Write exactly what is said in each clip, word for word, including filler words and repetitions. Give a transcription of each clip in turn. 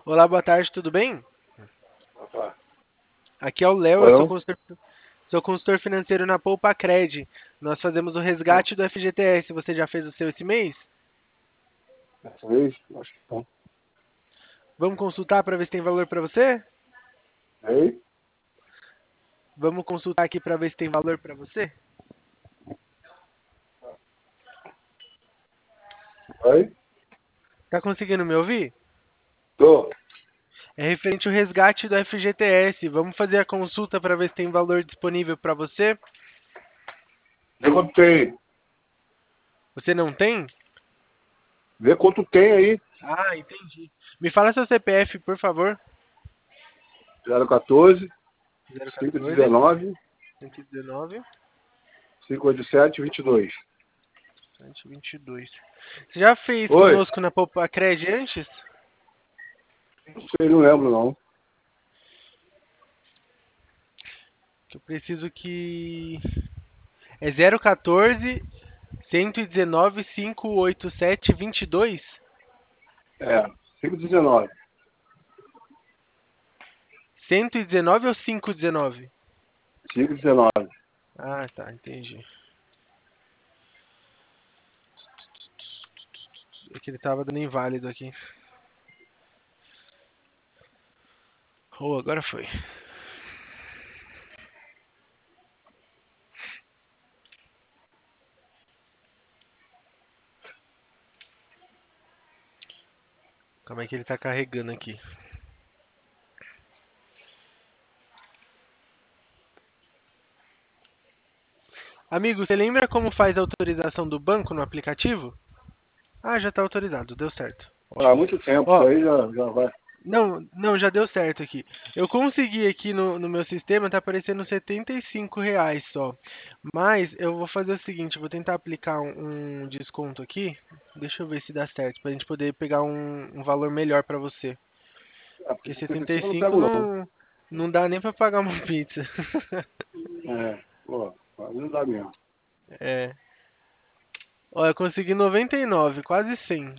Olá, boa tarde, tudo bem? Opa. Aqui é o Léo, eu sou Oi? consultor, sou consultor financeiro na Poupa Cred. Nós fazemos o Ah, resgate do F G T S. Você já fez o seu esse mês? dessa vez? Acho que não. Vamos consultar para ver se tem valor para você? Ei? Vamos consultar aqui para ver se tem valor para você? Oi? Tá conseguindo me ouvir? Tô. É referente ao resgate do F G T S. Vamos fazer a consulta para ver se tem valor disponível para você? Vê quanto tem. Você não tem? Vê quanto tem aí. Ah, entendi. Me fala seu C P F, por favor. zero quatorze, zero cinco quatorze, dezenove, cento e dezenove, cinco oitenta e sete, vinte e dois. cento e vinte e dois. Você já fez Oi? conosco na Poupa Cred antes? Não sei, não lembro não. Que eu preciso que. É zero quatorze, cento e dezenove, quinhentos e oitenta e sete, vinte e dois? É, cinco dezenove. cento e dezenove ou quinhentos e dezenove? cinco dezenove. Ah, tá, entendi. É que ele tava dando inválido aqui. Oh, agora foi. Como é que ele tá carregando aqui? Amigo, você lembra como faz a autorização do banco no aplicativo? Ah, já tá autorizado, deu certo. Há Ótimo. muito tempo, isso Ó, aí já, já vai. não, não, já deu certo aqui. Eu consegui aqui no, no meu sistema, tá aparecendo setenta e cinco reais só. Mas eu vou fazer o seguinte, eu vou tentar aplicar um, um desconto aqui. Deixa eu ver se dá certo, pra gente poder pegar um, um valor melhor pra você. Ah, porque Porque setenta e cinco eu não setenta e cinco pego não. não, não dá nem pra pagar uma pizza. É, pô, não dá mesmo. É. Ó, eu consegui noventa e nove, quase cem.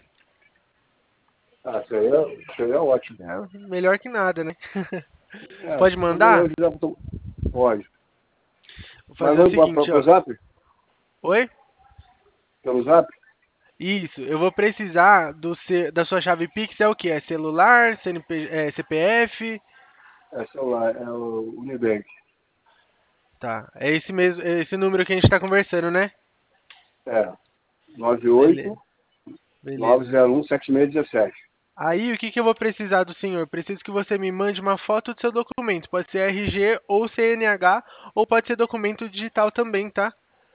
Ah, isso aí é, isso aí é ótimo. É melhor que nada, né? É, Pode quando eu mandar? já tô- pode. Vou Mas fazer o vamos para seguinte, o ó. zap? Oi? Pelo zap? Isso, eu vou precisar do ce- da sua chave Pix, é o que? É celular, C N P, é, C P F? É celular, é o Unibank. Tá, é esse mesmo, é esse número que a gente tá conversando, né? É, nove oito Beleza, beleza. nove zero um sete seis um sete. Aí, o que que eu vou precisar do senhor? Preciso que você me mande uma foto do seu documento. Pode ser R G ou C N H, ou pode ser documento digital também, tá?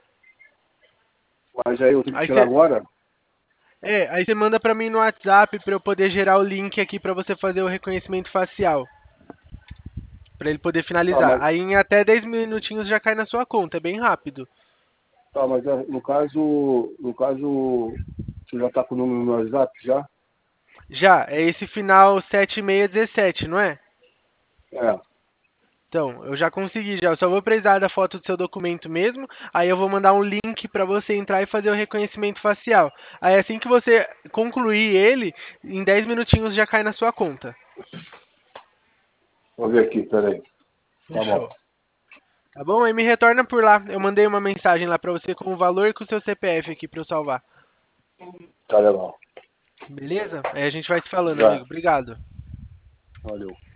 Mas aí eu tenho que Aí tirar você, agora? é, aí você manda pra mim no WhatsApp pra eu poder gerar o link aqui pra você fazer o reconhecimento facial, pra ele poder Tá, finalizar. mas, Aí em até dez minutinhos já cai na sua conta, é bem rápido. tá, mas é, no caso, no caso, você já tá com o número no WhatsApp já? Já, é esse final sete seis um sete, não é? É, Então, eu já consegui já. Eu só vou precisar da foto do seu documento mesmo. Aí eu vou mandar um link para você entrar e fazer o reconhecimento facial. Aí assim que você concluir ele, em dez minutinhos já cai na sua conta. vou ver aqui, peraí. Tá bom, Fechou. Tá bom? Aí me retorna por lá. Eu mandei uma mensagem lá para você com o valor e com o seu C P F aqui para eu salvar. tá legal. Beleza? Aí a gente vai se falando, Já, amigo. Obrigado. valeu.